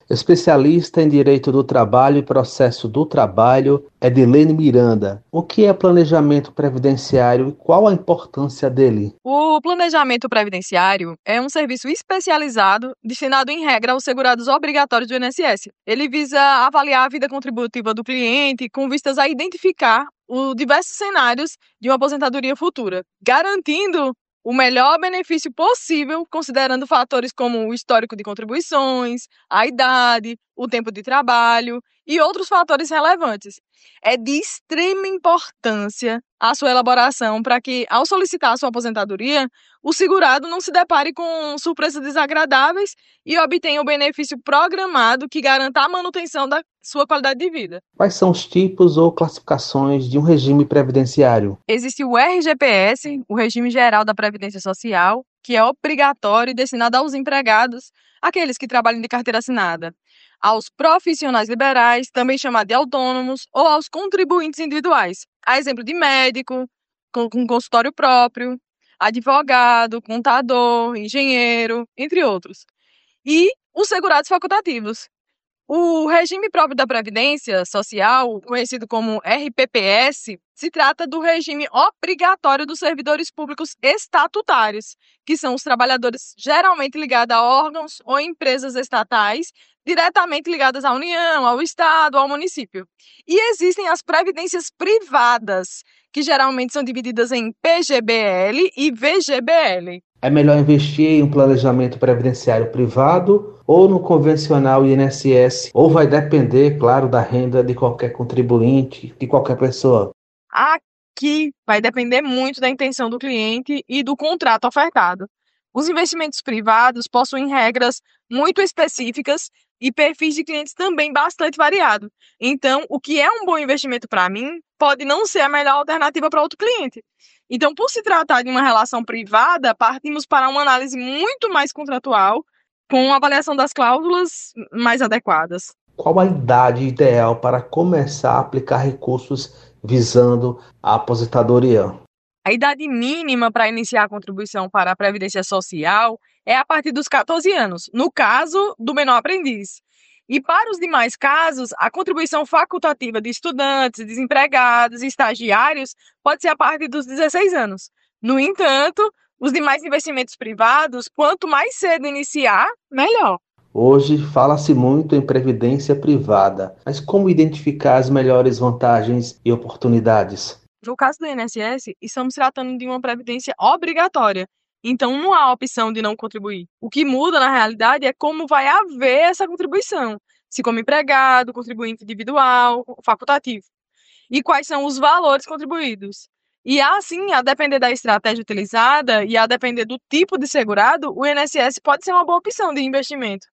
Especialista em Direito do Trabalho e Processo do Trabalho, Edilene Miranda. O que é planejamento previdenciário e qual a importância dele? O planejamento previdenciário é um serviço especializado destinado, em regra, aos segurados obrigatórios do INSS. Ele visa avaliar a vida contributiva do cliente com vistas a identificar os diversos cenários de uma aposentadoria futura, garantindo o melhor benefício possível, considerando fatores como o histórico de contribuições, a idade, o tempo de trabalho e outros fatores relevantes. É de extrema importância a sua elaboração para que, ao solicitar a sua aposentadoria, o segurado não se depare com surpresas desagradáveis e obtenha o benefício programado que garanta a manutenção da sua qualidade de vida. Quais são os tipos ou classificações de um regime previdenciário? Existe o RGPS, o Regime Geral da Previdência Social, que é obrigatório e destinado aos empregados, aqueles que trabalham de carteira assinada, aos profissionais liberais, também chamados de autônomos, ou aos contribuintes individuais, a exemplo de médico, com consultório próprio, advogado, contador, engenheiro, entre outros. E os segurados facultativos. O regime próprio da Previdência Social, conhecido como RPPS, se trata do regime obrigatório dos servidores públicos estatutários, que são os trabalhadores geralmente ligados a órgãos ou empresas estatais, diretamente ligadas à União, ao Estado, ao município. E existem as previdências privadas, que geralmente são divididas em PGBL e VGBL. É melhor investir em um planejamento previdenciário privado ou no convencional INSS? Ou vai depender, claro, da renda de qualquer contribuinte, de qualquer pessoa? Aqui vai depender muito da intenção do cliente e do contrato ofertado. Os investimentos privados possuem regras muito específicas e perfis de clientes também bastante variados. Então, o que é um bom investimento para mim pode não ser a melhor alternativa para outro cliente. Então, por se tratar de uma relação privada, partimos para uma análise muito mais contratual, com a avaliação das cláusulas mais adequadas. Qual a idade ideal para começar a aplicar recursos visando a aposentadoria? A idade mínima para iniciar a contribuição para a Previdência Social é a partir dos 14 anos, no caso do menor aprendiz. E para os demais casos, a contribuição facultativa de estudantes, desempregados e estagiários pode ser a partir dos 16 anos. No entanto, os demais investimentos privados, quanto mais cedo iniciar, melhor. Hoje fala-se muito em previdência privada, mas como identificar as melhores vantagens e oportunidades? No caso do INSS, estamos tratando de uma previdência obrigatória. Então, não há opção de não contribuir. O que muda, na realidade, é como vai haver essa contribuição. Se como empregado, contribuinte individual, facultativo. E quais são os valores contribuídos. E assim, a depender da estratégia utilizada e a depender do tipo de segurado, o INSS pode ser uma boa opção de investimento.